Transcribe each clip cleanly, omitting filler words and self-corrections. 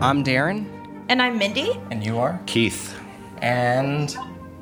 I'm Darren. And I'm Mindy. And you are? Keith. And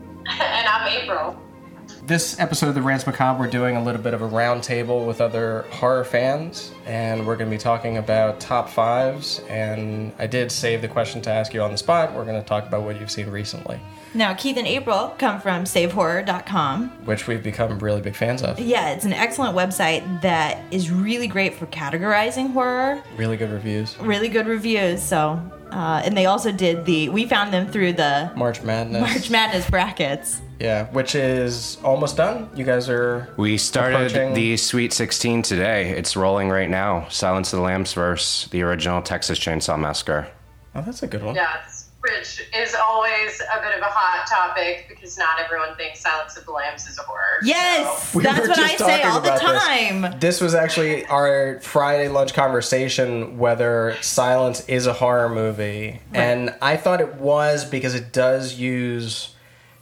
I'm April. This episode of the Rants Macabre, we're doing a little bit of a roundtable with other horror fans, and we're going to be talking about top fives, and I did save the question to ask you on the spot. We're going to talk about what you've seen recently. Now, Keith and April come from SaveHorror.com. Which we've become really big fans of. Yeah, it's an excellent website that is really great for categorizing horror. Really good reviews. Really good reviews, so... and they also did we found them through the... March Madness brackets. Yeah, which is almost done. You guys are... We started the Sweet 16 today. It's rolling right now. Silence of the Lambs versus the original Texas Chainsaw Massacre. Oh, that's a good one. Yes, which is always a bit of a hot topic because not everyone thinks Silence of the Lambs is a horror. Yes, so. That's what I say all the time. This was actually our Friday lunch conversation, whether Silence is a horror movie. Right. And I thought it was because it does use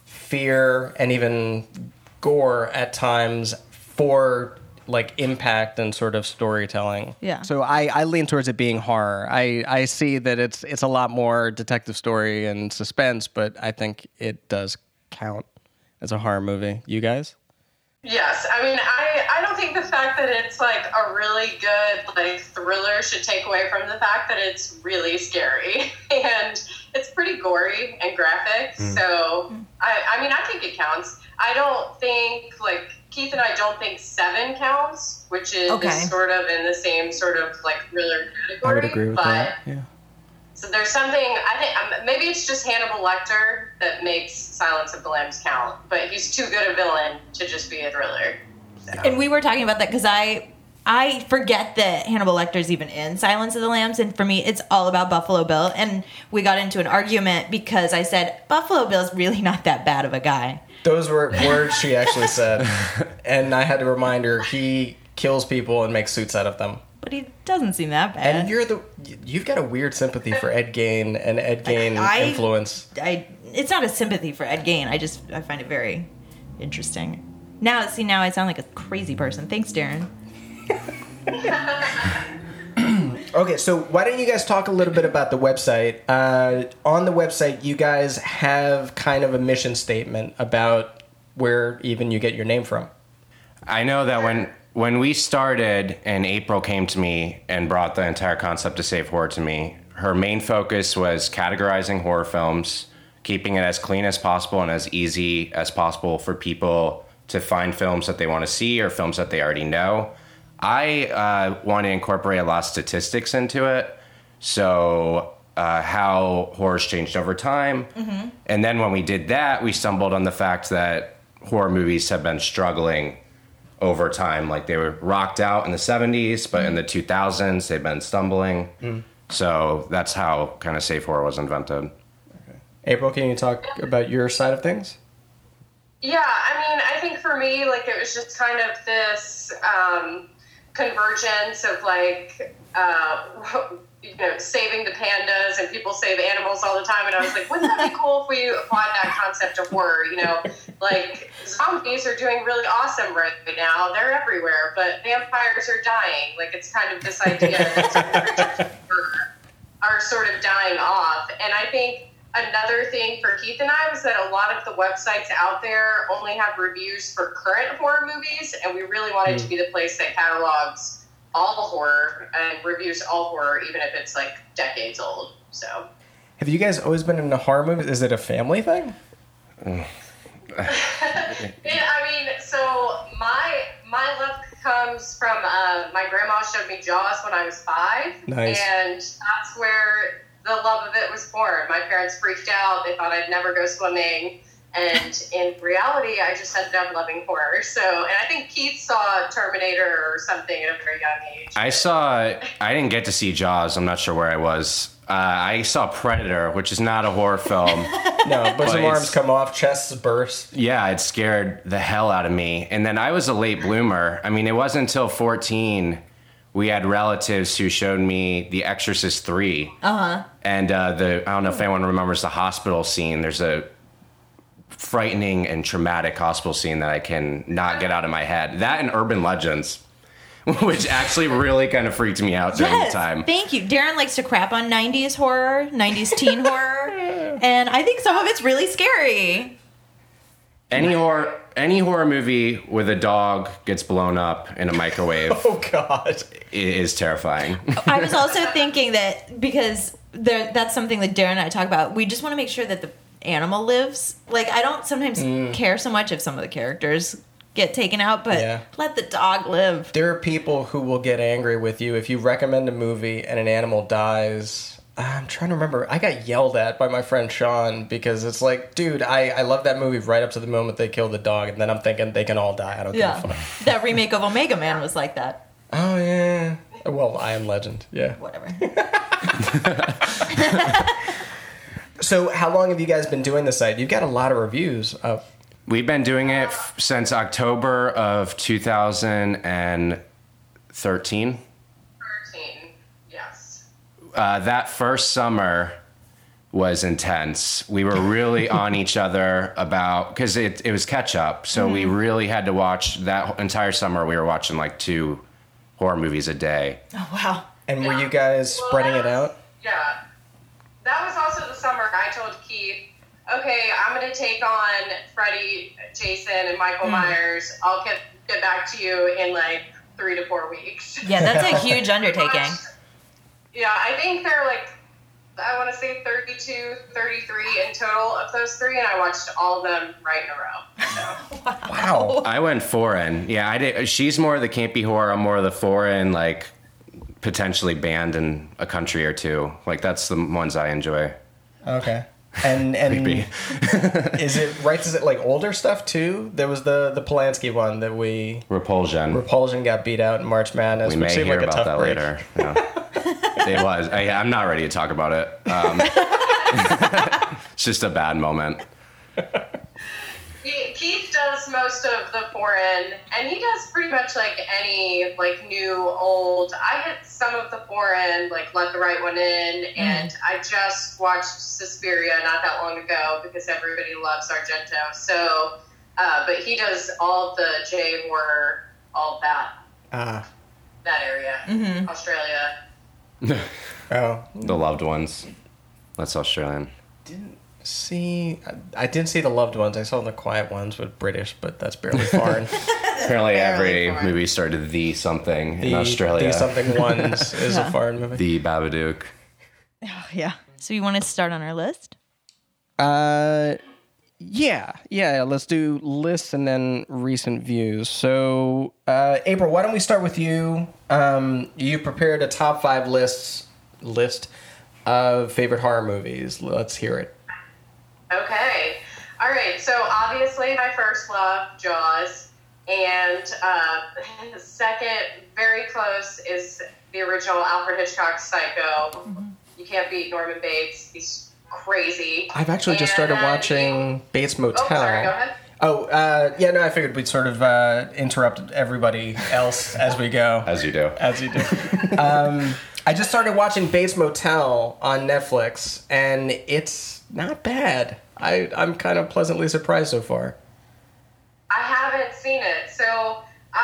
fear and even gore at times for like impact and sort of storytelling. Yeah. So I lean towards it being horror. I see that it's a lot more detective story and suspense, but I think it does count as a horror movie. You guys? Yes. I mean, I don't think the fact that it's like a really good like thriller should take away from the fact that it's really scary and it's pretty gory and graphic. So I mean, I think it counts. I don't think like Keith and I don't think 7 counts, which is sort of in the same sort of like thriller category. I would agree with that. Yeah. So there's something, I think, maybe it's just Hannibal Lecter that makes Silence of the Lambs count, but he's too good a villain to just be a thriller. So. And we were talking about that because I forget that Hannibal Lecter's even in Silence of the Lambs, and for me, it's all about Buffalo Bill. And we got into an argument because I said, Buffalo Bill's really not that bad of a guy. Those were words she actually said, and I had to remind her he kills people and makes suits out of them. But he doesn't seem that bad. And you've got a weird sympathy for Ed Gein and Ed Gein influence. It's not a sympathy for Ed Gein. I find it very interesting. Now I sound like a crazy person. Thanks, Darren. Okay, so why don't you guys talk a little bit about the website? On the website, you guys have kind of a mission statement about where even you get your name from. I know that when we started and April came to me and brought the entire concept to Save Horror to me, her main focus was categorizing horror films, keeping it as clean as possible and as easy as possible for people to find films that they want to see or films that they already know. I want to incorporate a lot of statistics into it. So how horror's changed over time. Mm-hmm. And then when we did that, we stumbled on the fact that horror movies have been struggling over time. Like they were rocked out in the 70s, but in the 2000s, they've been stumbling. Mm. So that's how kind of safe horror was invented. Okay. April, can you talk about your side of things? Yeah, I mean, I think for me, like, it was just kind of this convergence of, like, saving the pandas, and people save animals all the time, and I was like, wouldn't that be cool if we applied that concept to horror, Like, zombies are doing really awesome right now. They're everywhere, but vampires are dying. Like, it's kind of this idea that are sort of dying off, and I think another thing for Keith and I was that a lot of the websites out there only have reviews for current horror movies, and we really wanted to be the place that catalogs all horror and reviews all horror, even if it's like decades old. So, have you guys always been into horror movies? Is it a family thing? I mean, so my love comes from my grandma showed me Jaws when I was 5. Nice. And that's where the love of it was born. My parents freaked out. They thought I'd never go swimming. And in reality, I just ended up loving horror. So, and I think Keith saw Terminator or something at a very young age. I didn't get to see Jaws. I'm not sure where I was. I saw Predator, which is not a horror film. No, but some arms come off, chests burst. Yeah, it scared the hell out of me. And then I was a late bloomer. I mean, it wasn't until 14 we had relatives who showed me The Exorcist 3. Uh-huh. And I don't know if anyone remembers the hospital scene. There's a frightening and traumatic hospital scene that I can not get out of my head. That and Urban Legends. which actually really kind of freaked me out during the time. Thank you. Darren likes to crap on 90s horror, 90s teen horror, and I think some of it's really scary. Any horror movie with a dog gets blown up in a microwave Oh God. is terrifying. I was also thinking that because that's something that Darren and I talk about, we just want to make sure that the animal lives. Like, I don't sometimes care so much if some of the characters get taken out, but let the dog live. There are people who will get angry with you if you recommend a movie and an animal dies. I'm trying to remember. I got yelled at by my friend Sean because it's like, dude, I love that movie right up to the moment they kill the dog, and then I'm thinking they can all die. I don't give a fuck. That remake of Omega Man was like that. Oh, yeah. Well, I Am Legend. Yeah. Whatever. So how long have you guys been doing the site? You've got a lot of reviews up. We've been doing it since October of 2013. 13, yes. That first summer was intense. We were really on each other about, because it was catch up. So we really had to watch that entire summer. We were watching like 2 horror movies a day. Oh, wow. And were you guys spreading it out? Yeah. That was also the summer I told Keith, okay, I'm going to take on Freddy, Jason, and Michael Myers. I'll get back to you in like 3 to 4 weeks. Yeah, that's a huge undertaking. Yeah, I think they're like, I want to say 32, 33 in total of those 3, and I watched all of them right in a row. So. Wow. I went foreign. Yeah, I did. She's more of the campy horror. I'm more of the foreign, like potentially banned in a country or 2. Like that's the ones I enjoy. Okay. And is it like older stuff too? There was the Polanski one that Repulsion got beat out in March Madness. We may seemed hear like a about tough that break. later. Yeah. It was. I'm not ready to talk about it. It's just a bad moment. Keith does most of the foreign, and he does pretty much like any like new, old. I hit some of the foreign, like Let the Right One In, and I just watched Suspiria not that long ago because everybody loves Argento. So, but he does all of the J horror, all of that, that area, Australia. Oh, The Loved Ones. That's Australian. I did see The Loved Ones. I saw The Quiet Ones with British, but that's barely foreign. Apparently every movie started the something in Australia. The Something Ones is a foreign movie. The Babadook. Oh, yeah. So you want to start on our list? Yeah. Let's do lists and then recent views. So, April, why don't we start with you? You prepared a top 5 list of favorite horror movies. Let's hear it. Okay. All right. So obviously my first love, Jaws. And the second, very close, is the original Alfred Hitchcock Psycho. You can't beat Norman Bates. He's crazy. I've actually just started watching Bates Motel. Oh, sorry. Go ahead. No, I figured we'd sort of interrupt everybody else as we go. As you do. As you do. I just started watching Bates Motel on Netflix, and it's not bad. I'm kind of pleasantly surprised so far. I haven't seen it, so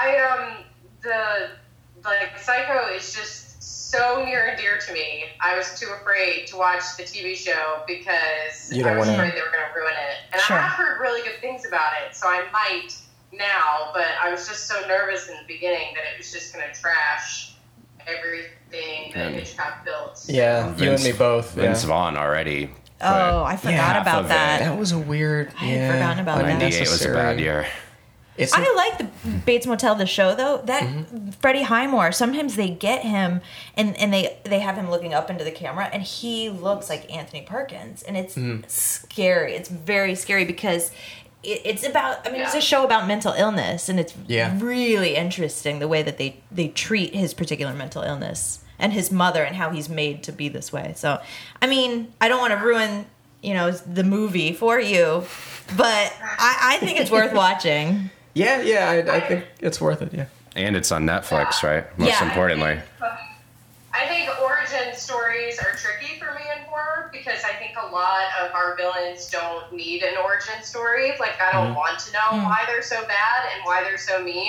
Psycho is just so near and dear to me. I was too afraid to watch the TV show because I was afraid they were going to ruin it. And I have heard really good things about it, so I might now, but I was just so nervous in the beginning that it was just going to trash everything that Hitchcock built. Yeah, you and me both. Vince Vaughn already. Oh, I forgot about that. That was a weird. I had forgotten about that. 98 was a bad year. I like the Bates Motel, the show, though. That Freddie Highmore, sometimes they get him and they have him looking up into the camera, and he looks like Anthony Perkins, and it's scary. It's very scary because it's about. I mean, it's a show about mental illness, and it's really interesting the way that they treat his particular mental illness and his mother and how he's made to be this way. So, I mean, I don't want to ruin the movie for you, but I think it's worth watching. Yeah, I think it's worth it, yeah. And it's on Netflix, right? Most importantly. I think origin stories are tricky for me in horror because I think a lot of our villains don't need an origin story. Like, I don't want to know why they're so bad and why they're so mean.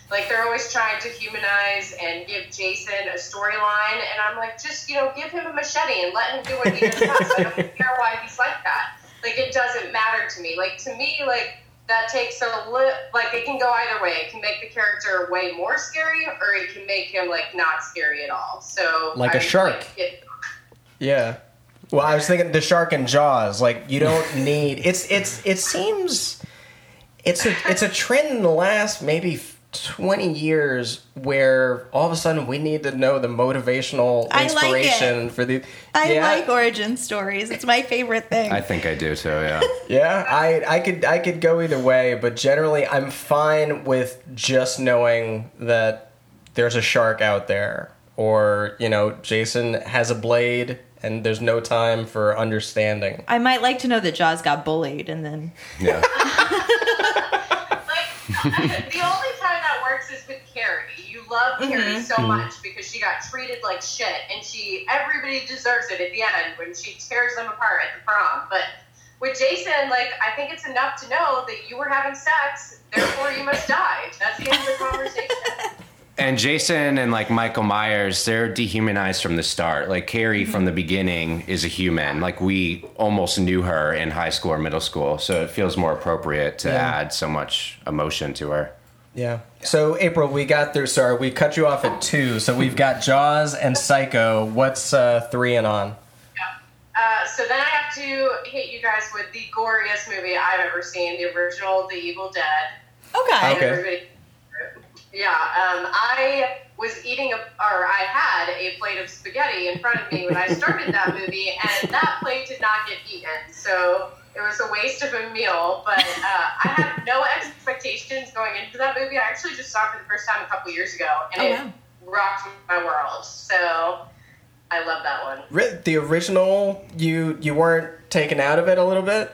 Like, they're always trying to humanize and give Jason a storyline, and I'm like, just, you know, give him a machete and let him do what he does best. I don't care why he's like that. Like, it doesn't matter to me. Like, to me, like, that takes like, it can go either way. It can make the character way more scary, or it can make him, like, not scary at all. So, Like a shark. Yeah. Well, I was thinking the shark in Jaws. Like, you don't need. It seems it's a trend in the last maybe 20 years where all of a sudden we need to know the motivational inspiration for the. I like origin stories. It's my favorite thing. I think I do too. Yeah. Yeah, I could go either way, but generally I'm fine with just knowing that there's a shark out there, or, you know, Jason has a blade and there's no time for understanding. I might like to know that Jaws got bullied and then... Yeah. Like, the only time that works is with Carrie. You love Carrie so much because she got treated like shit, and everybody deserves it at the end when she tears them apart at the prom. But with Jason, like, I think it's enough to know that you were having sex, therefore you must die. That's the end of the conversation. And Jason and, like, Michael Myers, they're dehumanized from the start. Like, Carrie from the beginning is a human. Like, we almost knew her in high school or middle school, so it feels more appropriate to add so much emotion to her. Yeah. So, April, we cut you off at 2, so we've got Jaws and Psycho. What's 3 and on? So then I have to hit you guys with the goriest movie I've ever seen, the original The Evil Dead. Okay. Yeah, I was I had a plate of spaghetti in front of me when I started that movie, and that plate did not get eaten. So it was a waste of a meal, but I had no expectations going into that movie. I actually just saw it for the first time a couple years ago, and it rocked my world. So I love that one. The original, you weren't taken out of it a little bit?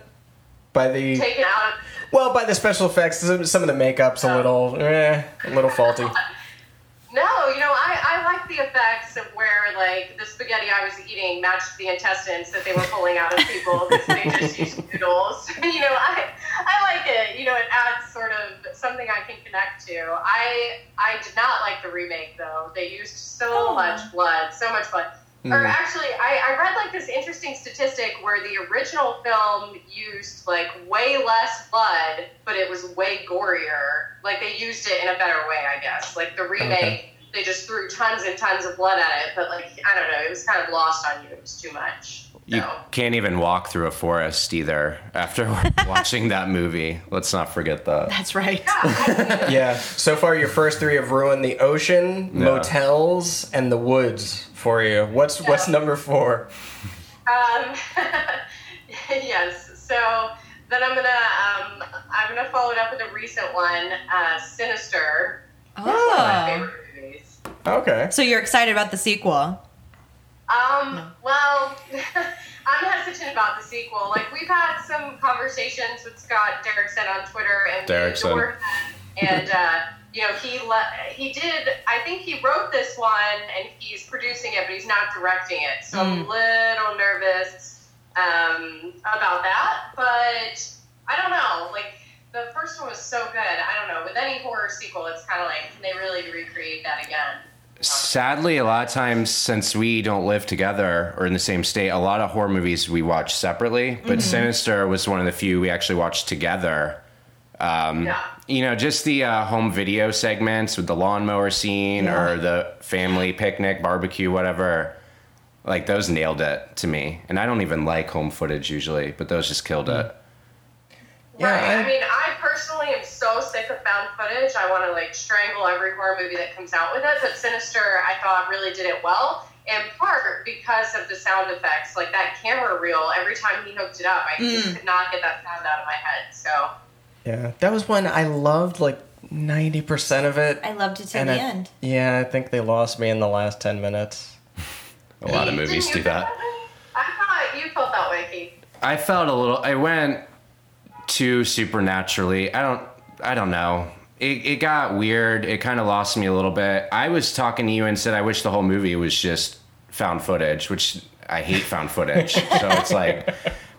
Taken out of Well, by the special effects, some of the makeup's a little faulty. No, you know, I like the effects of where, like, the spaghetti I was eating matched the intestines that they were pulling out of people because they just used noodles. You know, I like it. You know, it adds sort of something I can connect to. I did not like the remake, though. They used so much blood. Or actually, I read, like, this interesting statistic where the original film used, like, way less blood, but it was way gorier. Like, they used it in a better way, I guess. Like, the remake, they just threw tons and tons of blood at it, but, like, I don't know, it was kind of lost on you. It was too much. You can't even walk through a forest either after watching that movie. Let's not forget that. That's right. Yeah. So far, your first 3 have ruined the ocean, motels, and the woods for you. What's number 4? Yes. So then I'm gonna follow it up with a recent one, Sinister. Oh. One of my favorite movies. Okay. So you're excited about the sequel? Well, I'm hesitant about the sequel. Like, we've had some conversations with Scott Derrickson on Twitter, and Derrickson. And you know, he did. I think he wrote this one, and he's producing it, but he's not directing it. So I'm a little nervous about that. But I don't know. Like, the first one was so good. I don't know. With any horror sequel, it's kind of like, can they really recreate that again? Sadly, a lot of times, since we don't live together or in the same state, a lot of horror movies we watch separately. But Sinister was one of the few we actually watched together. You know, just the home video segments with the lawnmower scene or the family picnic, barbecue, whatever. Like, those nailed it to me. And I don't even like home footage usually, but those just killed it. Yeah, right. I mean, I personally am so sick of found footage. I want to, like, strangle every horror movie that comes out with it. But Sinister, I thought, really did it well. In part because of the sound effects. Like, that camera reel, every time he hooked it up, I just could not get that sound out of my head. So... Yeah, that was one I loved, like, 90% of it. I loved it till the end. Yeah, I think they lost me in the last 10 minutes. A lot of movies do that. I thought you felt that way, Keith. I felt a little... I went too supernaturally. I don't know. It got weird. It kind of lost me a little bit. I was talking to you and said I wish the whole movie was just found footage, which I hate found footage. So it's like...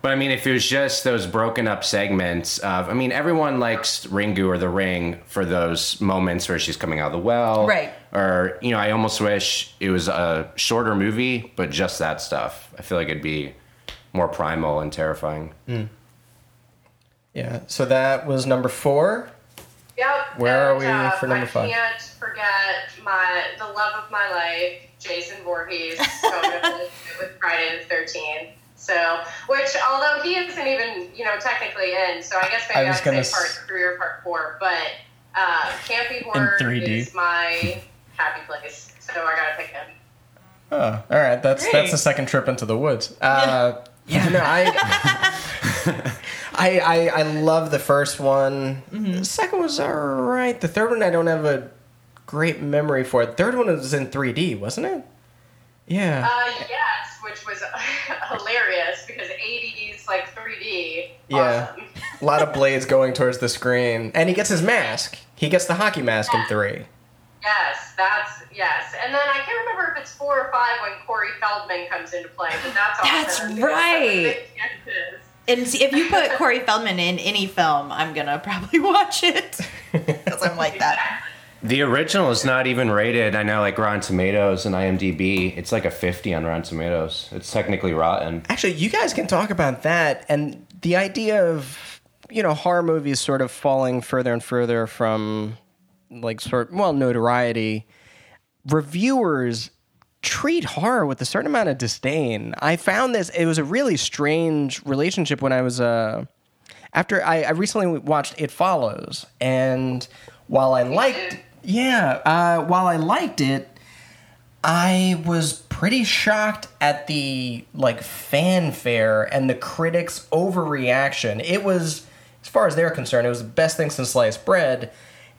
But I mean, if it was just those broken up segments of, I mean, everyone likes Ringu or The Ring for those moments where she's coming out of the well. Right. Or, you know, I almost wish it was a shorter movie, but just that stuff. I feel like it'd be more primal and terrifying. Yeah. So that was number 4. Yep. Where are we for number 5? I can't forget the love of my life, Jason Voorhees, going with Friday the 13th. So, which, although he isn't even, you know, technically in, so I guess maybe I'd say part 3 or part 4, but Campy Horror is my happy place, so I gotta pick him. Oh, all right. That's the second trip into the woods. I love the first one. The second was all right. The third one I don't have a great memory for. The third one was in 3D, wasn't it? Yeah. Yes, which was hilarious because 80s like 3D. Yeah. Awesome. A lot of blades going towards the screen, and he gets his mask. He gets the hockey mask in 3. Yes. And then I can't remember if it's 4 or 5 when Corey Feldman comes into play, but that's awesome. That's right. And see, if you put Corey Feldman in any film, I'm gonna probably watch it because I'm like that. The original is not even rated. I know, like Rotten Tomatoes and IMDb, it's like a 50 on Rotten Tomatoes. It's technically rotten. Actually, you guys can talk about that and the idea of, you know, horror movies sort of falling further and further from notoriety. Reviewers treat horror with a certain amount of disdain. I found it was a really strange relationship when I was after I recently watched It Follows, and while I liked it, I was pretty shocked at the fanfare and the critics' overreaction. It was, as far as they're concerned, it was the best thing since sliced bread,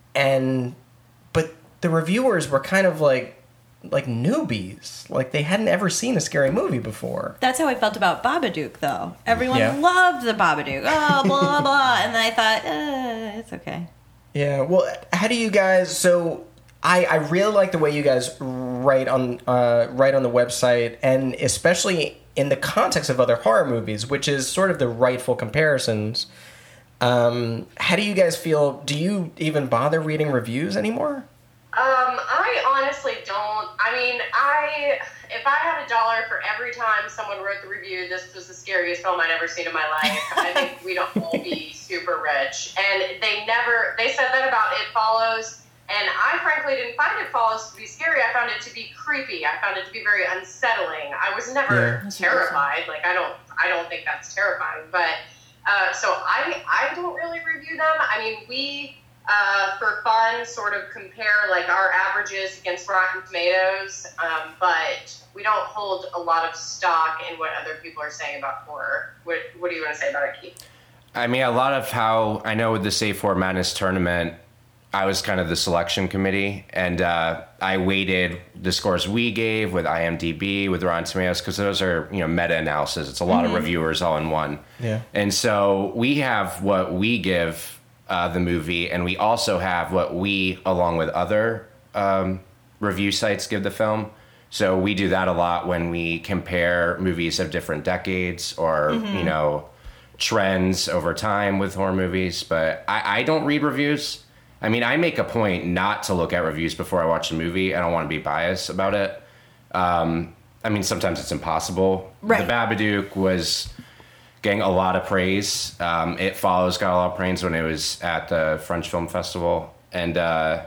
but the reviewers were kind of like newbies. Like they hadn't ever seen a scary movie before. That's how I felt about Babadook, though. Everyone loved the Babadook. Oh, blah, blah. And then I thought, it's okay. Yeah, well, how do you guys... So, I really like the way you guys write on the website, and especially in the context of other horror movies, which is sort of the rightful comparisons. How do you guys feel? Do you even bother reading reviews anymore? I honestly don't. I mean, if I had $1 for every time someone wrote the review, this was the scariest film I'd ever seen in my life, I think we'd all be super rich. And they said that about It Follows, and I frankly didn't find It Follows to be scary. I found it to be creepy. I found it to be very unsettling. I was never terrified. Like, I don't think that's terrifying. But, so I don't really review them. I mean, we... for fun, sort of compare like our averages against Rotten Tomatoes, but we don't hold a lot of stock in what other people are saying about horror. What do you want to say about it, Keith? I mean, a lot of how I know with the Save for Madness tournament, I was kind of the selection committee, and I weighted the scores we gave with IMDb, with Rotten Tomatoes, because those are, you know, meta-analysis. It's a lot of reviewers all in one. Yeah. And so we have what we give the movie, and we also have what we, along with other review sites, give the film. So we do that a lot when we compare movies of different decades or, you know, trends over time with horror movies. But I don't read reviews. I mean, I make a point not to look at reviews before I watch a movie. I don't want to be biased about it. I mean, sometimes it's impossible. Right. The Babadook was getting a lot of praise. It Follows got a lot of praise when it was at the French Film Festival, and I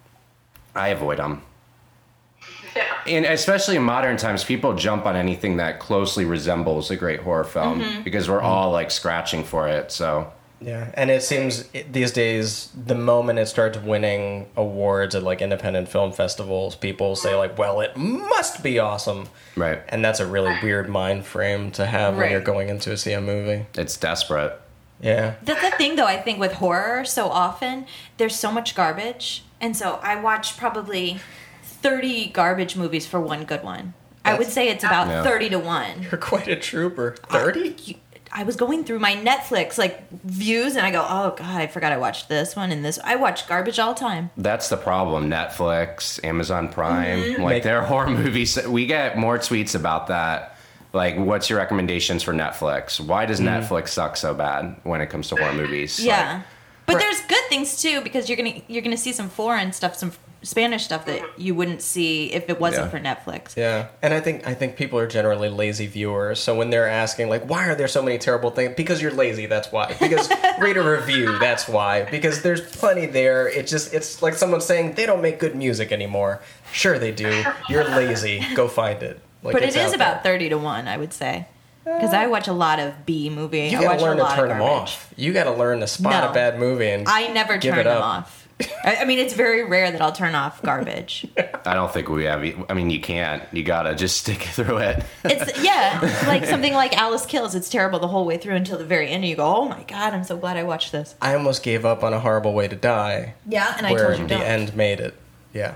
avoid them. Yeah. And especially in modern times, people jump on anything that closely resembles a great horror film because we're all like scratching for it. So yeah, and it seems these days, the moment it starts winning awards at like independent film festivals, people say like, well, it must be awesome. Right. And that's a really weird mind frame to have when you're going in to see a movie. It's desperate. Yeah. That's the thing, though, I think with horror, so often there's so much garbage. And so I watch probably 30 garbage movies for one good one. I would say it's about 30 to 1. You're quite a trooper. 30? I was going through my Netflix views, and I go, oh god, I forgot I watched this one and this. I watch garbage all the time. That's the problem. Netflix, Amazon Prime, like their horror movies. We get more tweets about that Like, what's your recommendations for Netflix? Why does Netflix suck so bad when it comes to horror movies? Yeah. Like, But there's good things too, because you're gonna see some foreign stuff, some Spanish stuff that you wouldn't see if it wasn't for Netflix. Yeah, and I think people are generally lazy viewers. So when they're asking like, why are there so many terrible things? Because you're lazy. That's why. Because read a review. That's why. Because there's plenty there. It's like someone saying they don't make good music anymore. Sure they do. You're lazy. Go find it. Like, But it's it is out about there. 30-1, I would say. Because I watch a lot of B movie. You I gotta watch learn a to lot turn of them garbage. off. You gotta learn to spot No. a bad movie and I never give turn it them up. off. I mean, it's very rare that I'll turn off garbage. I don't think we have. I mean, you can't. You gotta just stick through it. It's like something like Alice Kills. It's terrible the whole way through until the very end. And you go, oh my god, I'm so glad I watched this. I almost gave up on A Horrible Way to Die. Yeah, and I where told you the don't. end made it. Yeah.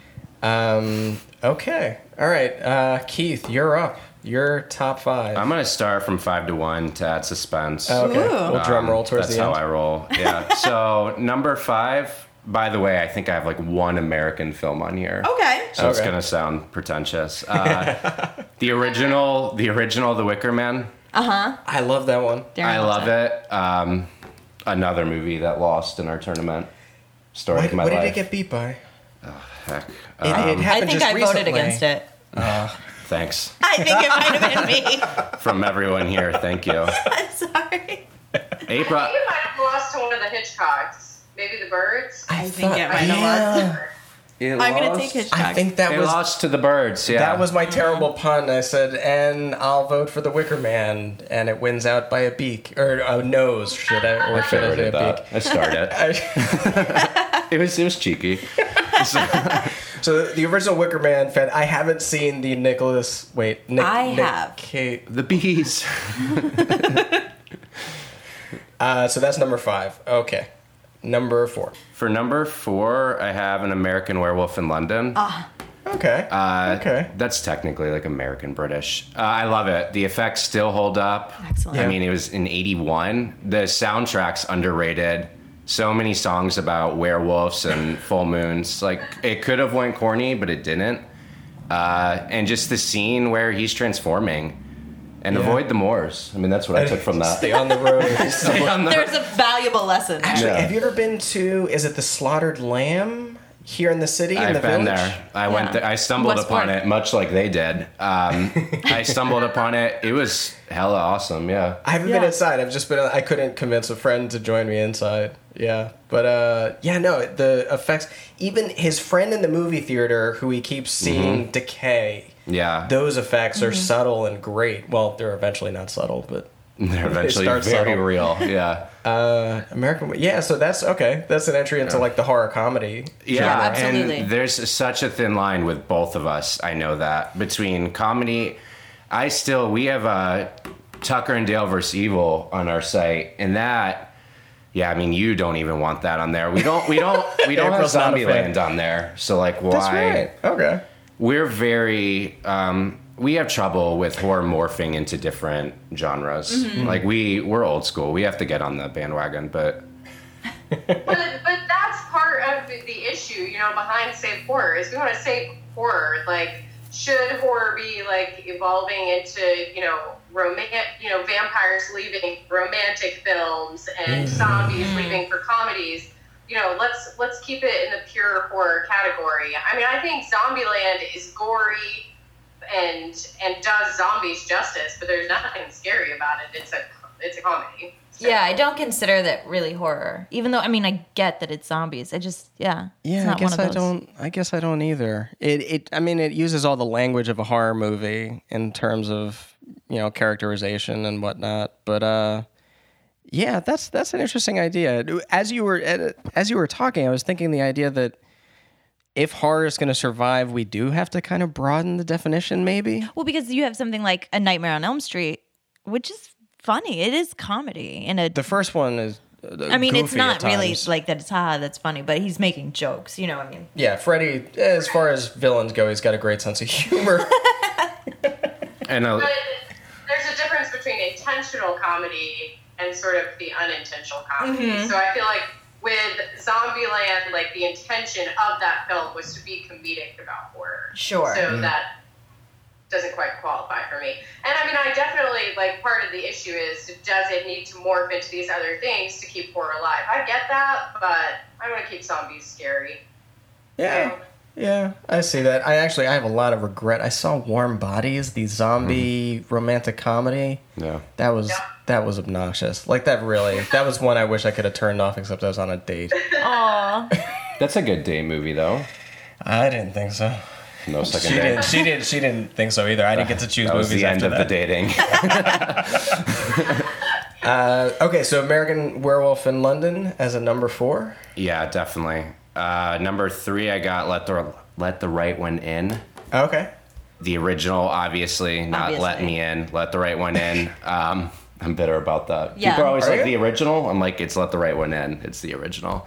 Okay. All right. Keith, you're up. Your top 5. I'm gonna start from 5 to 1 to add suspense. Okay. Ooh. We'll drum roll towards That's the how end. I roll. Yeah. So number 5. By the way, I think I have like one American film on here. Okay. So it's Okay. gonna sound pretentious. The original, The Wicker Man. I love that one. Darren I loves love it. Another movie that lost in our tournament. Story What of my did life. it get beat by? Heck. It I happened think just I voted recently. against it. Thanks I think it might have been me. from everyone here. Thank you. I'm sorry. April. I think it might have lost to one of the Hitchcocks. Maybe The Birds. I think it thought- might have lost. I'm going to take Hitchcock. I think that They was lost to the Birds. Yeah. that was my terrible pun. I said, and I'll vote for the Wicker Man, and it wins out by a beak or a nose. Should I? Or should I say Favorited a beak? that. I started. It was cheeky. So the original Wicker Man fan. I haven't seen the Nicholas. Wait, Nick. I Nick have. Cage. The bees. So that's number 5. Okay, number 4. For number 4, I have An American Werewolf in London. Okay. Okay. That's technically like American British. I love it. The effects still hold up. Excellent. I mean, it was in 81. The soundtrack's underrated. So many songs about werewolves and full moons. Like, it could have went corny, but it didn't. And just the scene where he's transforming. And Yeah. avoid the moors. I mean, that's what I took from that. Stay on the road. There's a valuable lesson. Actually, Yeah. have you ever been to? Is it the Slaughtered Lamb here in the city? in I've the been village? there. I went Yeah. there. I stumbled Westport. upon it, much like they did. I stumbled upon it. It was hella awesome. Yeah. I haven't been Yeah. inside. I've just been. I couldn't convince a friend to join me inside. Yeah, but yeah, no, the effects. Even his friend in the movie theater, who he keeps seeing decay. Yeah. Those effects are subtle and great. Well, they're eventually not subtle, but They're eventually start very subtle. real. Yeah. American. Yeah, so that's okay. That's an entry into like the horror comedy. Yeah, Yeah, absolutely. And there's such a thin line with both of us. I know that between comedy, we have Tucker and Dale vs. Evil on our site, and that, yeah, I mean, you don't even want that on there. We don't have April's not a fan. Zombieland on there. So like, why? That's right. Okay. We're very. We have trouble with horror morphing into different genres. Like we're old school. We have to get on the bandwagon, but. But that's part of the issue, behind Save Horror is we want to save horror. Like, should horror be like evolving into, vampires leaving romantic films and zombies leaving for comedies? Let's keep it in the pure horror category. I mean, I think Zombieland is gory and does zombies justice, but there's nothing scary about it. It's a comedy. So. Yeah, I don't consider that really horror. Even though, I mean, I get that it's zombies. It's Yeah, not I guess one of I those. don't. I guess I don't either. It uses all the language of a horror movie in terms of characterization and whatnot. But yeah, that's an interesting idea. As you were talking, I was thinking the idea that if horror is going to survive, we do have to kind of broaden the definition, maybe. Well, because you have something like A Nightmare on Elm Street, which is funny. It is comedy in a. The first one is. I mean, it's goofy not at really times. like that. It's that's funny, but he's making jokes. You know what I mean? Yeah, Freddy. As far as villains go, he's got a great sense of humor. And But there's a difference between intentional comedy and sort of the unintentional comedy. So I feel like with Zombieland, like the intention of that film was to be comedic about horror. Sure. So that doesn't quite qualify for me. And I mean, I definitely, like, part of the issue is, does it need to morph into these other things to keep horror alive? I get that, but I want to keep zombies scary. Yeah. Yeah, I see that. I have a lot of regret. I saw Warm Bodies, the zombie romantic comedy. Yeah. That was obnoxious. Like, that was one I wish I could have turned off, except I was on a date. Aw. That's a good day movie, though. I didn't think so. No second date. She didn't think so either. I didn't get to choose That was movies the end after of that. the dating. Okay, so American Werewolf in London as a number 4. Yeah, definitely. Number 3, I got Let the Right One In. Okay. The original, obviously, not Let Obviously. Me In. Let the Right One In. I'm bitter about that. Yeah. People are always Are like, you? the original? I'm like, it's Let the Right One In. It's the original.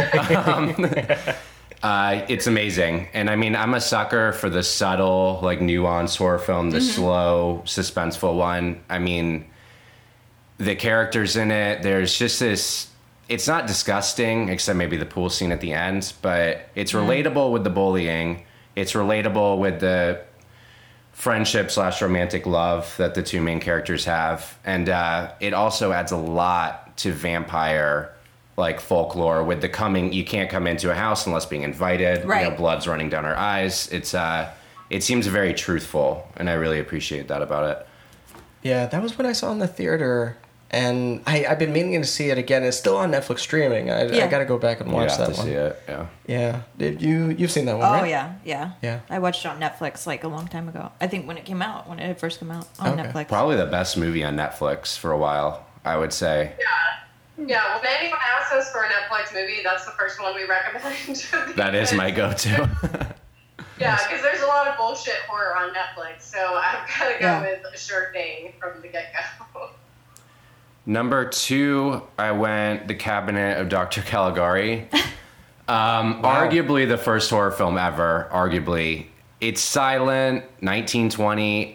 It's amazing. And I mean, I'm a sucker for the subtle, like, nuanced horror film, the slow, suspenseful one. I mean, the characters in it, there's just this... It's not disgusting, except maybe the pool scene at the end, but it's relatable with the bullying. It's relatable with the friendship/romantic love that the two main characters have. And it also adds a lot to vampire, like, folklore with the you can't come into a house unless being invited. Right. You know, blood's running down our eyes. It seems very truthful, and I really appreciate that about it. Yeah, that was what I saw in the theater, and I've been meaning to see it again. It's still on Netflix streaming. I got to go back and watch You have that to one. see it, yeah. Yeah, you've seen that one, Oh, right? yeah. Yeah. I watched it on Netflix, like, a long time ago. I think when it had first come out on Okay. Netflix. Probably the best movie on Netflix for a while, I would say. Yeah, when anyone asks us for a Netflix movie, that's the first one we recommend. That is my go-to. Yeah, because there's a lot of bullshit horror on Netflix, so I've got to go Yeah. with a sure thing from the get-go. Number 2, I went The Cabinet of Dr. Caligari. Arguably the first horror film ever, arguably. It's silent, 1920.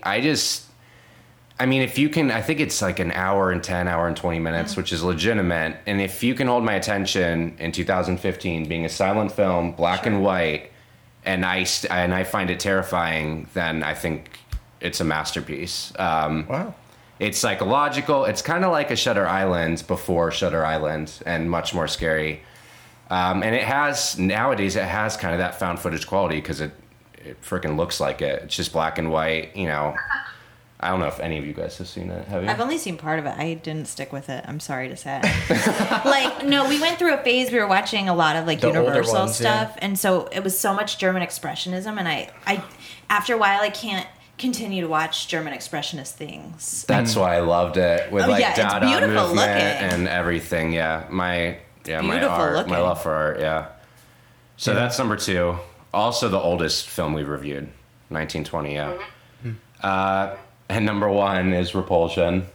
I mean, if you can, I think it's like an hour and 10, hour and 20 minutes, which is legitimate. And if you can hold my attention in 2015, being a silent film, black and white, and I find it terrifying, then I think it's a masterpiece. Wow. It's psychological. It's kind of like a Shutter Island before Shutter Island, and much more scary. And nowadays it has kind of that found footage quality because it freaking looks like it. It's just black and white, you know. I don't know if any of you guys have seen it. Have you? I've only seen part of it. I didn't stick with it. I'm sorry to say. Like, no, we went through a phase. We were watching a lot of, like, The older Universal ones, stuff, yeah. and so it was so much German expressionism, and I after a while I can't continue to watch German expressionist things. That's why I loved it with, like, yeah, it's Dada beautiful movement looking. and everything. Yeah, my beautiful art, looking. my love for art. Yeah. So that's number 2. Also, the oldest film we've reviewed, 1920. Yeah. And number 1 is Repulsion.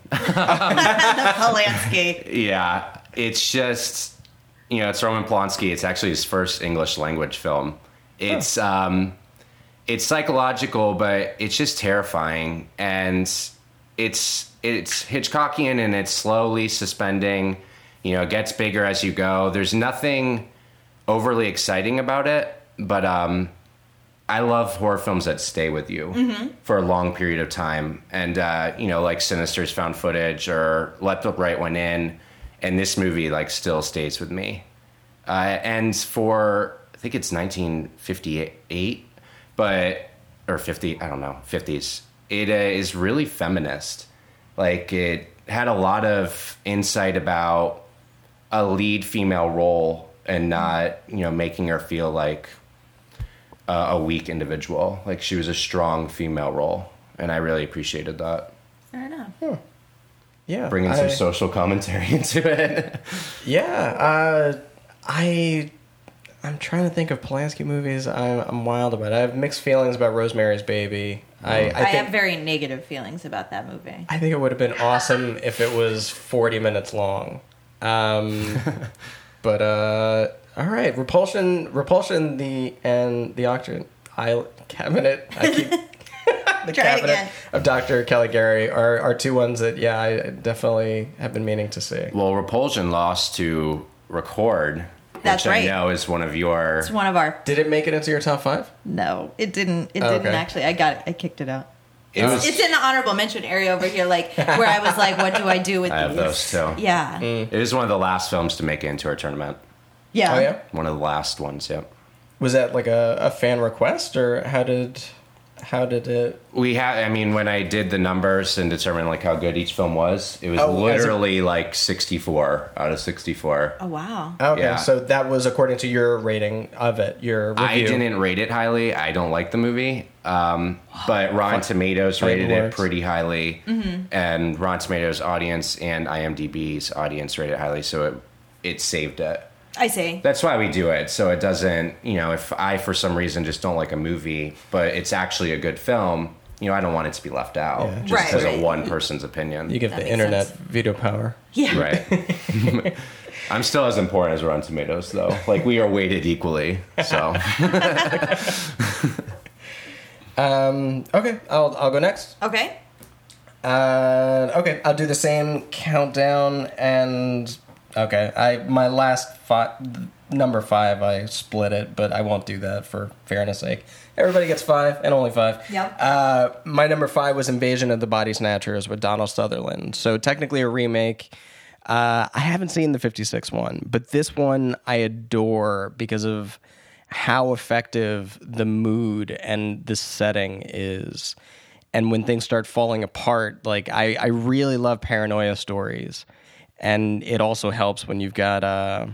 Polanski. Yeah, it's just, you know, it's Roman Polanski. It's actually his first English language film. It's it's psychological, but it's just terrifying, and it's Hitchcockian, and it's slowly suspending. You know, it gets bigger as you go. There's nothing overly exciting about it, but I love horror films that stay with you for a long period of time. And, you know, like Sinister's found footage or Let the Right One In. And this movie, like, still stays with me. And for, I think it's 1958, or 50, I don't know, 50s. It is really feminist. Like, it had a lot of insight about a lead female role and not, you know, making her feel like a weak individual. Like, she was a strong female role, and I really appreciated that. Fair enough. Yeah. Bringing some social commentary into it. Yeah. I'm trying to think of Polanski movies I'm wild about. I have mixed feelings about Rosemary's Baby. I I think have very negative feelings about that movie. I think it would have been awesome if it was 40 minutes long. But all right, Repulsion, the Octave Cabinet. I keep the Try Cabinet again. of Dr. Caligari are two ones that I definitely have been meaning to see. Well, Repulsion lost to Record, That's which right. I know is one of your... It's one of our... Did it make it into your top 5? No, it didn't. It Oh, didn't okay. actually. I kicked it out. It's in the honorable mention area over here, like where I was like, what do I do with I have these? those too. Yeah. It was one of the last films to make it into our tournament. Yeah. Oh yeah. One of the last ones, yeah. Was that like a fan request, or how did it? We had, I mean, when I did the numbers and determined like how good each film was, it was literally like 64 out of 64. Oh, wow. Okay, Yeah. so that was according to your rating of it, your review. I didn't rate it highly. I don't like the movie. But Rotten Tomatoes rated it pretty highly. And Rotten Tomatoes audience and IMDb's audience rated it highly, so it saved it. I see. That's why we do it. So it doesn't, if I, for some reason, just don't like a movie, but it's actually a good film, I don't want it to be left out Yeah. just because of one person's opinion. You give That the makes internet sense. veto power. Yeah. Right. I'm still as important as Rotten Tomatoes, though. Like, we are weighted equally. So, Okay, I'll go next. Okay. Okay, I'll do the same countdown, and okay, my last number 5, I split it, but I won't do that for fairness' sake. Everybody gets 5 and only 5. Yep. My number 5 was Invasion of the Body Snatchers with Donald Sutherland. So technically a remake. I haven't seen the 56 one, but this one I adore because of how effective the mood and the setting is. And when things start falling apart, like I really love paranoia stories. And it also helps when you've got I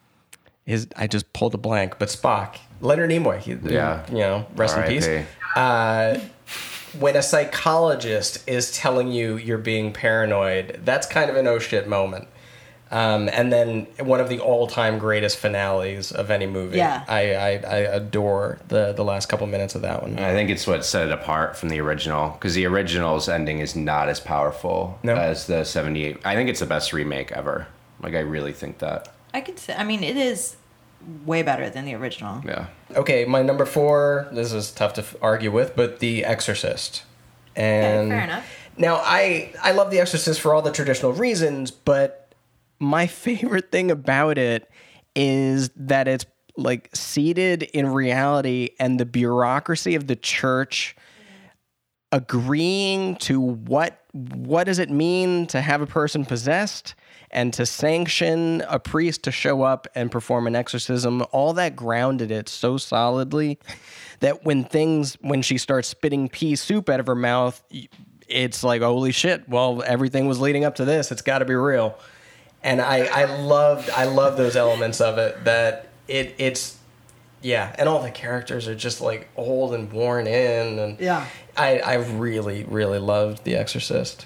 just pulled a blank, but Spock, Leonard Nimoy, rest in peace. When a psychologist is telling you you're being paranoid, that's kind of an oh shit moment. And then one of the all-time greatest finales of any movie. Yeah. I adore the last couple minutes of that one. I think it's what set it apart from the original, because the original's ending is not as powerful as the 78. I think it's the best remake ever. Like, I really think that. I could say, I mean, it is way better than the original. Yeah. Okay, my number 4, this is tough to argue with, but The Exorcist. And fair enough. Now, I love The Exorcist for all the traditional reasons, but my favorite thing about it is that it's like seated in reality and the bureaucracy of the church agreeing to what does it mean to have a person possessed and to sanction a priest to show up and perform an exorcism. All that grounded it so solidly that when she starts spitting pea soup out of her mouth, it's like, holy shit, well, everything was leading up to this. It's got to be real. And I love those elements of it, that it's and all the characters are just like old and worn in, and Yeah. I really, really loved The Exorcist.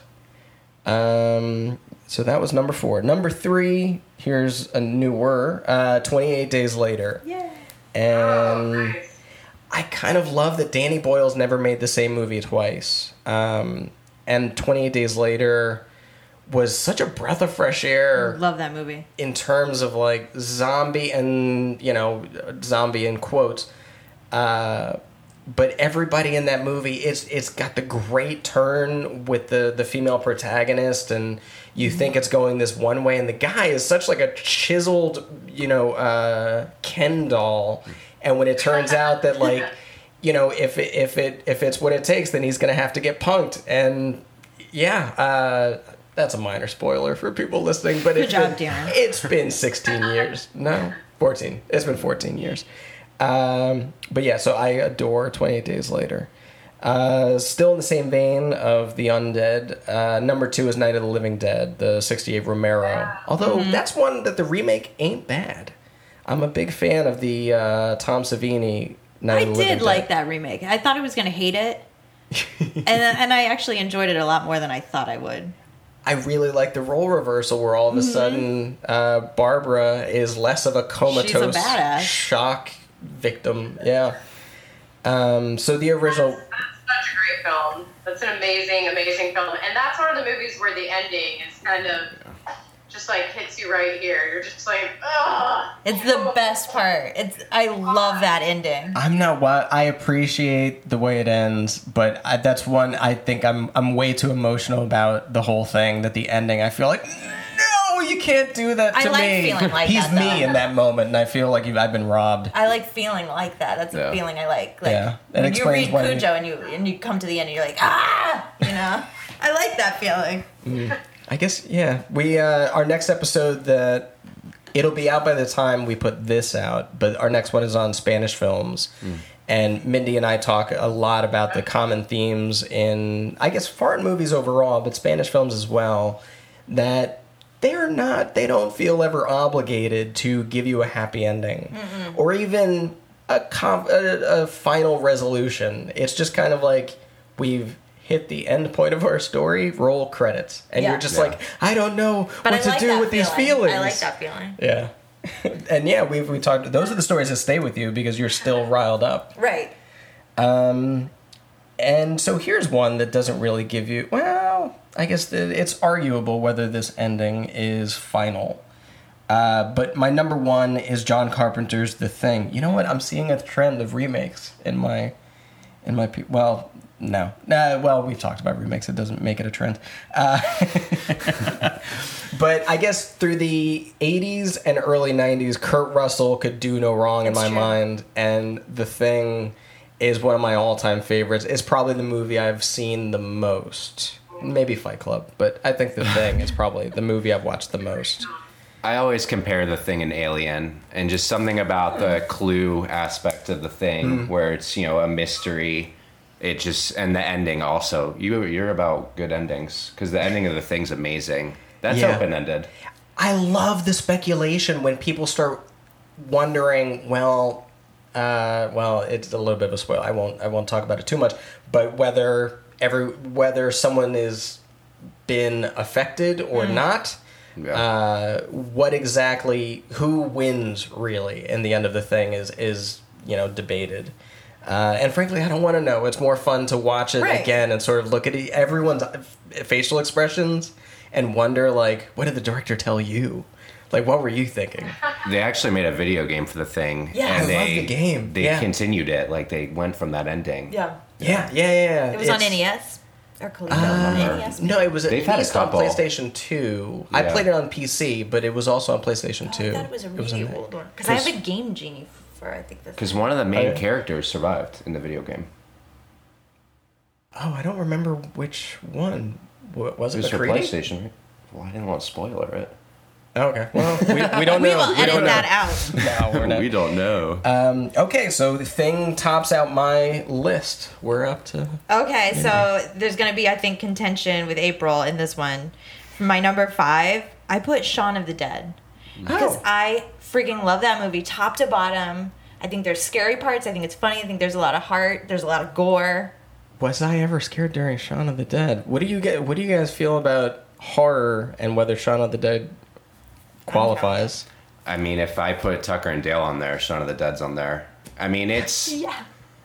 So that was number 4. Number 3, here's a newer, 28 Days Later. Yeah. And nice. I kind of love that Danny Boyle's never made the same movie twice. And 28 Days Later was such a breath of fresh air Love that movie. in terms of like zombie and, zombie in quotes. But everybody in that movie, it's got the great turn with the female protagonist, and you think it's going this one way, and the guy is such like a chiseled, Ken doll. And when it turns out that like, if it's what it takes, then he's gonna have to get punked. And that's a minor spoiler for people listening, but Good job, Darren. It's been 16 years. No, 14. It's been 14 years. But yeah, so I adore 28 Days Later. Still in the same vein of the undead, number 2 is Night of the Living Dead, the 68 Romero. Although that's one that the remake ain't bad. I'm a big fan of the Tom Savini Night I of the Living did Dead. like that remake. I thought I was going to hate it. and I actually enjoyed it a lot more than I thought I would. I really like the role reversal where all of a sudden Barbara is less of a comatose She's a badass. shock victim. Yeah. So the original... That's such a great film. That's an amazing, amazing film. And that's one of the movies where the ending is kind of just like hits you right here. You're just like, ugh. It's the best part. I love that ending. I'm not what I appreciate the way it ends, but that's one I think I'm way too emotional about the whole thing. That the ending, I feel like, no, you can't do that to I like me. feeling like He's that, me though. in that moment, and I feel like I've been robbed. I like feeling like that. That's Yeah. a feeling I like. Like Yeah. That when you explains read why Cujo and you come to the end and you're like, ah, you know. I like that feeling. I guess, yeah. We our next episode, that it'll be out by the time we put this out, but our next one is on Spanish films. And Mindy and I talk a lot about the common themes in, I guess, foreign movies overall, but Spanish films as well, that they don't feel ever obligated to give you a happy ending or even a final resolution. It's just kind of like, we've hit the end point of our story, roll credits. And Yeah. you're just Yeah. like, I don't know But what I to like do that with these feeling. feelings. I like that feeling. Yeah. And yeah, we talked, those are the stories that stay with you because you're still riled up. Right. And so here's one that doesn't really give you, well, I guess it's arguable whether this ending is final. But my number one is John Carpenter's The Thing. You know what? I'm seeing a trend of remakes in my well, no. Well, we've talked about remakes. It doesn't make it a trend. But I guess through the 80s and early 90s, Kurt Russell could do no wrong in my mind. And The Thing is one of my all-time favorites. It's probably the movie I've seen the most. Maybe Fight Club, but I think The Thing is probably the movie I've watched the most. I always compare The Thing and Alien, and just something about the clue aspect of The Thing, where it's, a mystery. It just, and the ending also. You're about good endings, because the ending of The Thing's amazing. That's Yeah. open-ended. I love the speculation when people start wondering, well, it's a little bit of a spoiler. I won't talk about it too much, but whether someone is been affected or not. Yeah. What exactly, who wins really in the end of The Thing is debated. And frankly, I don't want to know. It's more fun to watch it Right. again and sort of look at everyone's facial expressions and wonder, like, what did the director tell you? Like, what were you thinking? They actually made a video game for The Thing. Yeah, and I love the game. They Yeah. continued it. Like, they went from that ending. Yeah. Yeah. It was on NES or Coleco. NES. No, it was at They've had a least on couple. PlayStation 2. I Yeah. played it on PC, but it was also on PlayStation 2. I thought it was a really on- old one. Because I have a Game Genie for, I think, Because one of the main Oh, yeah. characters survived in the video game. Oh, I don't remember which one. Was It it was for McCready? PlayStation, right? Well, I didn't want to spoiler it. Oh, okay. Well, we don't know. We will edit don't know. that out. No, we're not. We don't know. Okay, so The Thing tops out my list. We're up to... Okay, so there's going to be, I think, contention with April in this one. For my number 5, I put Shaun of the Dead. Because I freaking love that movie, top to bottom. I think there's scary parts. I think it's funny. I think there's a lot of heart. There's a lot of gore. Was I ever scared during Shaun of the Dead? What do you guys feel about horror and whether Shaun of the Dead qualifies? I mean, if I put Tucker and Dale on there, Shaun of the Dead's on there. I mean, it's... Yeah.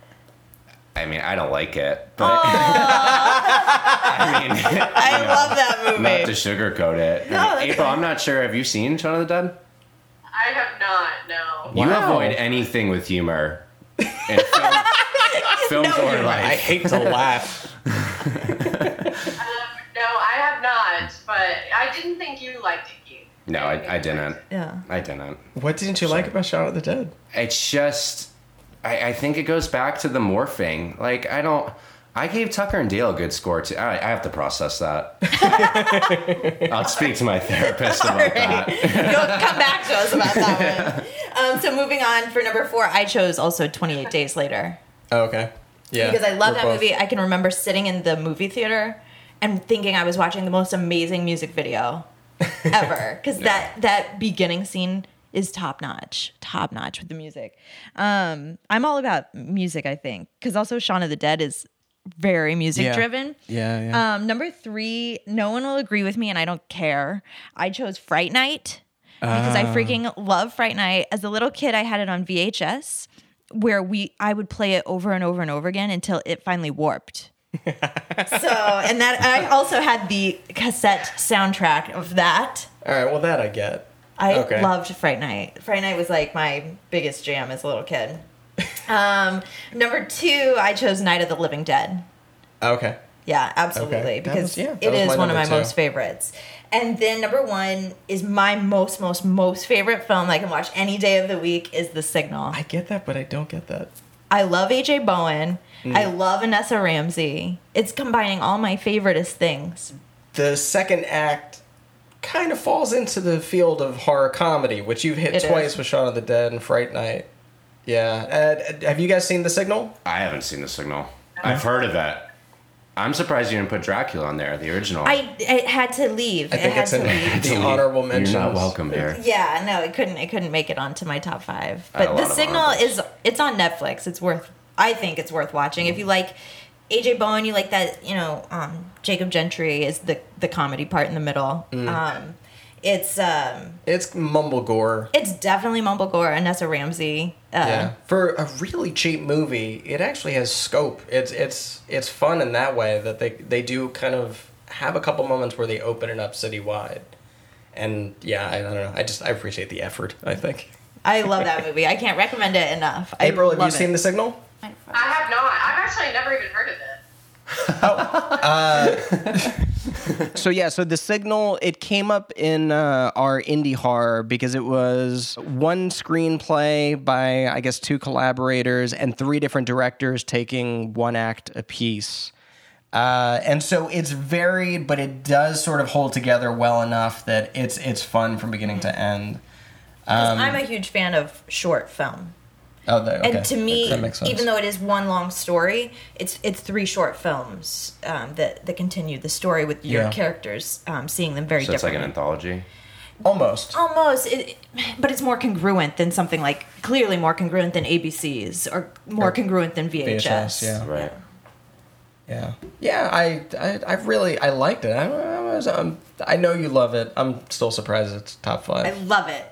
I mean, I don't like it, but... I mean, I love that movie. not to sugarcoat it. No, I mean, that's April, fine. I'm not sure. Have you seen Shaun of the Dead? I have not, no. You Wow. avoid anything with humor. In films or I life. hate to laugh. No, I have not, but I didn't think you liked it, Keith. No, I didn't. Yeah. I didn't. What didn't you like about Shaun of the Dead? It's just, I think it goes back to the morphing. Like, I gave Tucker and Dale a good score too. I have to process that. I'll speak to my therapist about that. You'll come back to us about that one. So moving on, for number 4, I chose also 28 Days Later. Oh, okay. Yeah. Because I love we're that both- movie. I can remember sitting in the movie theater and thinking I was watching the most amazing music video ever. Because that beginning scene is top notch with the music. I'm all about music, I think. Because also Shaun of the Dead is very music driven. Yeah. Number 3, no one will agree with me and I don't care. I chose Fright Night because I freaking love Fright Night. As a little kid, I had it on VHS where I would play it over and over and over again until it finally warped. And that I also had the cassette soundtrack of that. All right, well, that I get. I Okay. loved Fright Night. Fright Night was like my biggest jam as a little kid. Number 2, I chose Night of the Living Dead. Okay. Yeah, absolutely. Okay. That Because was- yeah, that it was is my one of my number 2. most favorites. And then number 1 is my most favorite film that I can watch any day of the week is The Signal. I get that, but I don't get that. I love A.J. Bowen. I love Vanessa Ramsey. It's combining all my favoriteest things. The second act kind of falls into the field of horror comedy, which you've hit twice with Shaun of the Dead and Fright Night. Yeah. Have you guys seen The Signal? I haven't seen The Signal. I've heard of it. I'm surprised you didn't put Dracula on there, the original. I had to leave. I think it's in the honorable mentions. You're not welcome here. Yeah, no, it couldn't make it onto my top 5. I had But a The lot of Signal honorables. it's on Netflix. I think it's worth watching. If you like AJ Bowen, you like that, Jacob Gentry is the comedy part in the middle. It's mumblegore. It's definitely mumblegore. Vanessa Ramsey. Yeah, for a really cheap movie, it actually has scope. It's fun in that way that they do kind of have a couple moments where they open it up citywide, and yeah, I don't know. I appreciate the effort. I think. I love that movie. I can't recommend it enough. April, have you seen The Signal? I have not. I've actually never even heard of it. So The Signal, it came up in our indie horror because it was one screenplay by, I guess, 2 collaborators and 3 different directors taking 1 act apiece. And so it's varied, but it does sort of hold together well enough that it's fun from beginning to end. I'm a huge fan of short film. Oh, okay. And to me, that makes sense. even though it is one long story, it's 3 short films that continue the story with your characters, seeing them very So it's like differently. an anthology? Almost. But it's more congruent than something like, clearly more congruent than ABC's or more congruent than VHS. yeah. Right. Yeah, I really liked it. I know you love it. I'm still surprised it's top 5. I love it.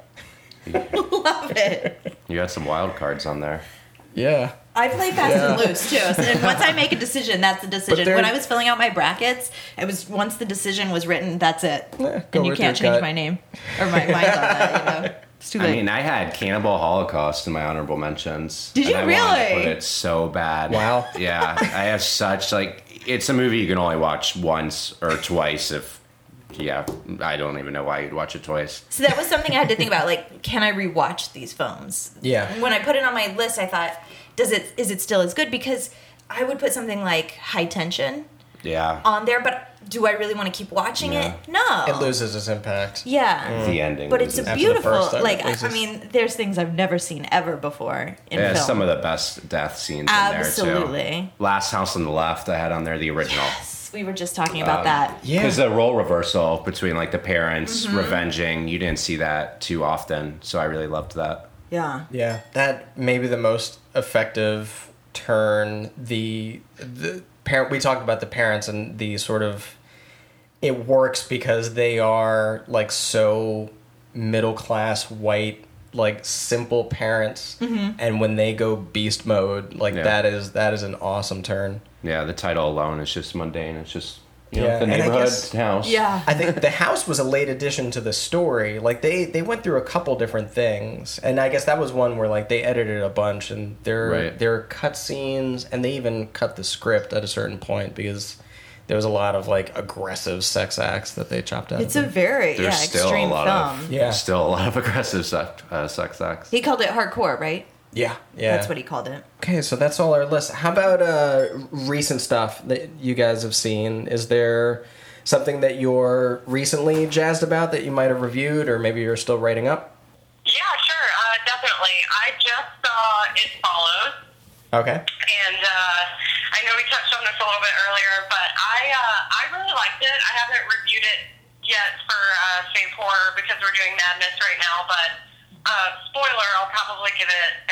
Love it. You had some wild cards on there. Yeah. I play fast and loose too. So, and once I make a decision, that's the decision. When I was filling out my brackets, it was once the decision was written, that's it. And you can't change my name or my mind on that. It's too late. I mean, I had Cannibal Holocaust in my honorable mentions. Did you and I wanted to really? put it so bad. Wow. Yeah, I have such it's a movie you can only watch once or twice if. Yeah, I don't even know why you'd watch it twice. So that was something I had to think about. Like, can I rewatch these films? Yeah. When I put it on my list, I thought, is it still as good? Because I would put something like High Tension Yeah. on there, but do I really want to keep watching it? No. It loses its impact. Yeah. The ending. But it's was- a After the beautiful, first time, like, it loses. I mean, there's things I've never seen ever before in film. some of the best death scenes in there, too. Absolutely. Last House on the Left, I had on there the original. We were just talking about that. Yeah. Because the role reversal between, the parents revenging, you didn't see that too often. So I really loved that. Yeah. Yeah, that may be the most effective turn. The parent, we talked about the parents and the sort of, it works because they are so middle class white, simple parents, and when they go beast mode, that is an awesome turn. Yeah, the title alone is just mundane. It's just, the And I neighborhood guess- house. Yeah. I think the house was a late addition to the story. They went through a couple different things, and I guess that was one where they edited a bunch, and there are cut scenes, and they even cut the script at a certain point because there was a lot of aggressive sex acts that they chopped out. It's a very There's still extreme a lot film. of still a lot of aggressive sex acts. He called it hardcore, right? yeah. That's what he called it. Okay, so that's all our list. How about recent stuff that you guys have seen? Is there something that you're recently jazzed about that you might have reviewed, or maybe you're still writing up? Yeah, sure, definitely. I just saw It Follows, Okay. and I know we touched on this a little bit earlier, but I really liked it. I haven't reviewed it yet for Safe Horror because we're doing Madness right now, but spoiler, I'll probably give it an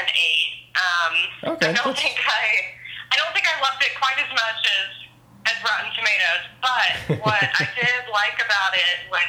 8. Okay, I don't think I loved it quite as much as Rotten Tomatoes, but what I did like about it was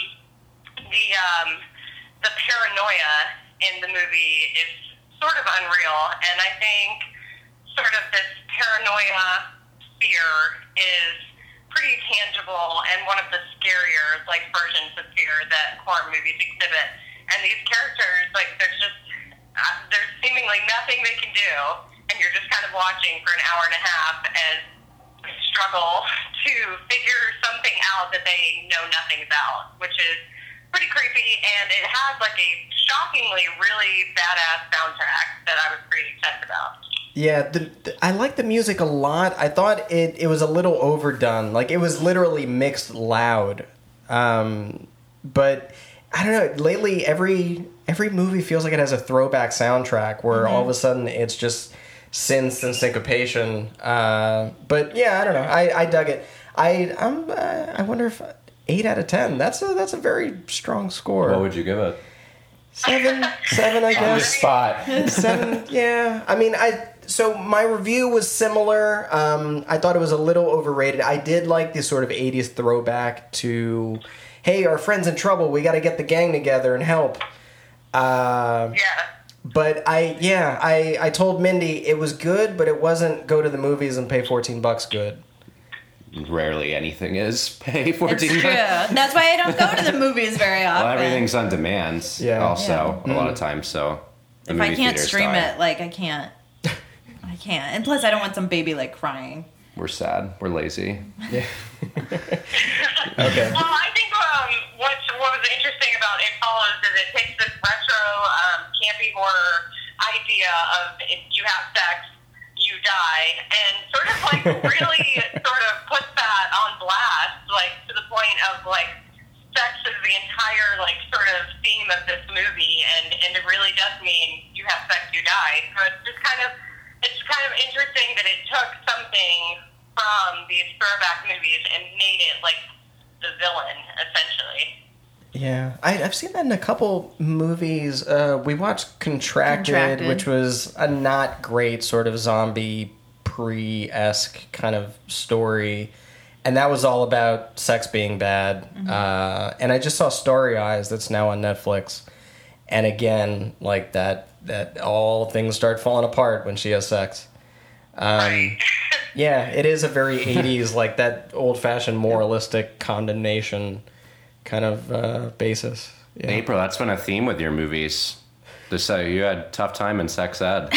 the paranoia in the movie is sort of unreal, and I think sort of this paranoia fear is pretty tangible and one of the scarier versions of fear that horror movies exhibit. And these characters, there's seemingly nothing they can do, and you're just kind of watching for an hour and a half as they struggle to figure something out that they know nothing about, which is pretty creepy, and it has like a shockingly really badass soundtrack that I was pretty excited about. Yeah, I like the music a lot. I thought it was a little overdone. Like, it was literally mixed loud. But I don't know. Lately, every movie feels like it has a throwback soundtrack where all of a sudden it's just synths and syncopation. But yeah, I don't know. I dug it. I wonder if 8 out of 10. That's a very strong score. What would you give it? 7, I guess. On the spot. 7, yeah. I mean, so my review was similar. I thought it was a little overrated. I did like this sort of 80s throwback to, hey, our friend's in trouble. We got to get the gang together and help. Yeah. But I told Mindy it was good, but it wasn't go to the movies and pay $14 good. Rarely anything is pay It's 14 true. That's why I don't go to the movies very often. Well, everything's on demand. Yeah. Also, a lot of times. So the If I movie can't theaters stream die. it, like I can't. I can't. And plus, I don't want some baby like crying. We're sad. We're lazy. Yeah. Okay. Well, I think what was interesting about It Follows is it takes this retro, campy horror idea of if you have sex, you die, and sort of like really sort of puts that on blast, like to the point of like sex is the entire like sort of theme of this movie, and it really does mean you have sex, you die. So it's kind of interesting that it took something from these throwback movies and made it like the villain essentially. Yeah, I've seen that in a couple movies. We watched Contracted, which was a not great sort of zombie pre-esque kind of story. And that was all about sex being bad. And I just saw Starry Eyes that's now on Netflix. And again, like that all things start falling apart when she has sex. Yeah, it is a very 80s, like that old-fashioned moralistic condemnation kind of basis. Yeah. April, that's been a theme with your movies. Just say you had a tough time in sex ed.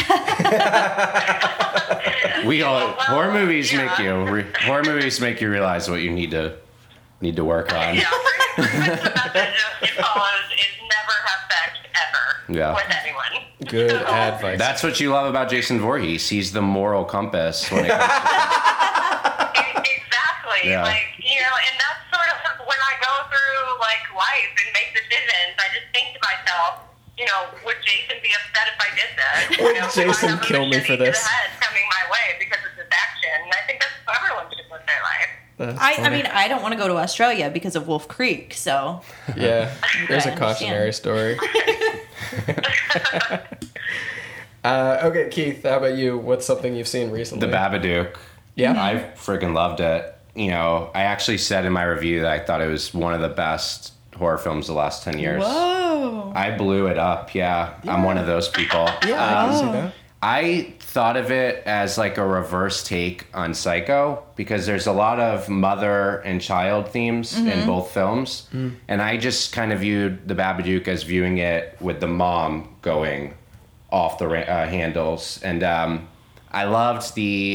Horror movies make you realize what you need to work on. Yeah, the message of It Follows is never have sex ever with anyone. Good advice. That's what you love about Jason Voorhees. He's the moral compass when it comes to Exactly. Yeah. Like, and that's sort of when I go through like life and make decisions, I just think to myself, would Jason be upset if I did this? Would Would Jason I have a kill me for machete to this? the head coming my way because of this action? And I think that's how everyone should live their life. I mean, I don't want to go to Australia because of Wolf Creek, so. Yeah, there's a I cautionary story. Okay, Keith, how about you? What's something you've seen recently? The Babadook. Yeah? I freaking loved it. I actually said in my review that I thought it was one of the best horror films of the last 10 years. Whoa. I blew it up, yeah. I'm one of those people. Yeah, I can see that. I thought of it as like a reverse take on Psycho because there's a lot of mother and child themes in both films. And I just kind of viewed The Babadook as viewing it with the mom going off the handles. And I loved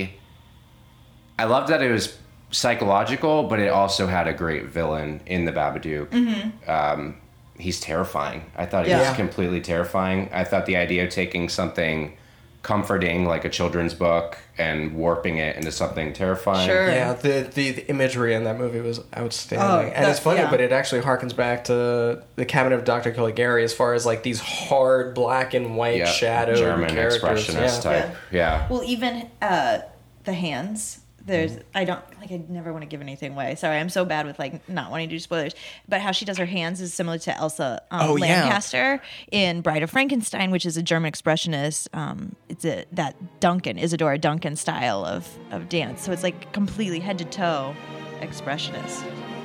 that it was psychological, but it also had a great villain in The Babadook. He's terrifying. I thought he was completely terrifying. I thought the idea of taking something comforting like a children's book and warping it into something terrifying. Sure. Yeah, the imagery in that movie was outstanding. And it's funny, yeah. but it actually harkens back to The Cabinet of Dr. Caligari as far as like these hard black and white shadowed German characters. expressionist type. Yeah. Well, even the hands. I never want to give anything away. Sorry, I'm so bad with like not wanting to do spoilers. But how she does her hands is similar to Elsa Lancaster in Bride of Frankenstein, which is a German expressionist. It's that Isadora Duncan style of dance. So it's like completely head to toe expressionist.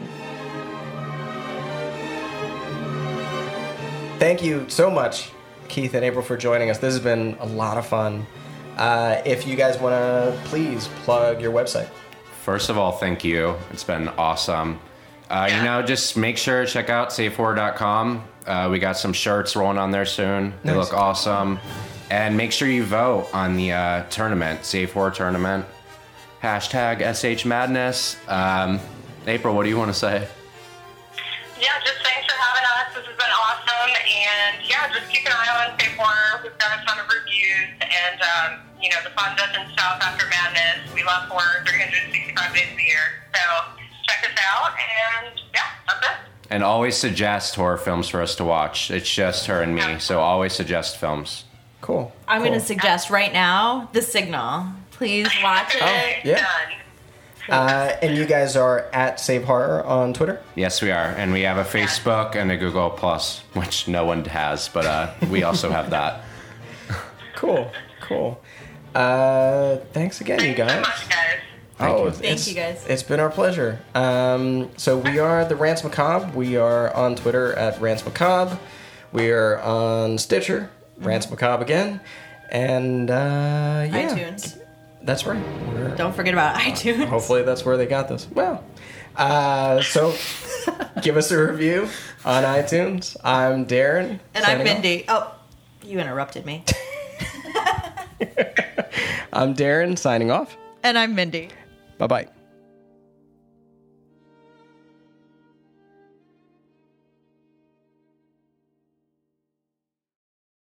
Thank you so much, Keith and April, for joining us. This has been a lot of fun. If you guys want to please plug your website. First of all, thank you. It's been awesome. Just make sure to check out safehorror.com. We got some shirts rolling on there soon. They look awesome. And make sure you vote on the tournament, Safe Horror Tournament. Hashtag SH Madness. April, what do you want to say? Yeah, just thanks for having us. This has been awesome. And yeah, just keep an eye on Safe Horror. We've got a ton of reviews. And, the fun doesn't stop after Madness. We love horror 365 days a year. So check us out. And yeah, that's it. And always suggest horror films for us to watch. It's just her and me, so always suggest films. Cool. I'm going to suggest right now The Signal. Please watch it. Oh, yeah. Done. And you guys are at Save Horror on Twitter? Yes, we are. And we have a Facebook and a Google Plus, which no one has, but we also have that. Cool. Thanks again, you Thanks so guys. much, guys. Thank you, guys. It's been our pleasure. So we are the Rants Macabre. We are on Twitter at Rants Macabre. We are on Stitcher, Rants Macabre again. And iTunes. That's right. Don't forget about iTunes. Hopefully that's where they got this. Well, so give us a review on iTunes. I'm Darren. And I'm signing off. Mindy. Oh, you interrupted me. I'm Darren signing off. And I'm Mindy. Bye-bye.